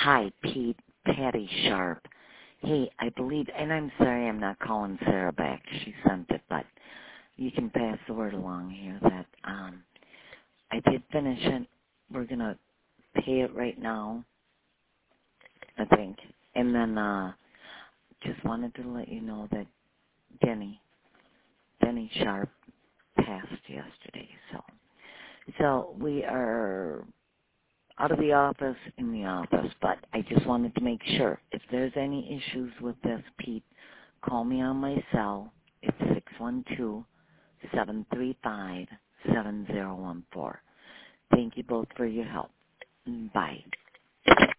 Hi, Pete. Patty Sharp. Hey, I believe, and I'm sorry I'm not calling Sarah back. She sent it, but you can pass the word along here that I did finish it. We're going to pay it right now, I think. And then just wanted to let you know that Denny Sharp passed yesterday. So we are out of the office, in the office, but I just wanted to make sure. If there's any issues with this, Pete, call me on my cell. It's 612-735-7014. Thank you both for your help. Bye.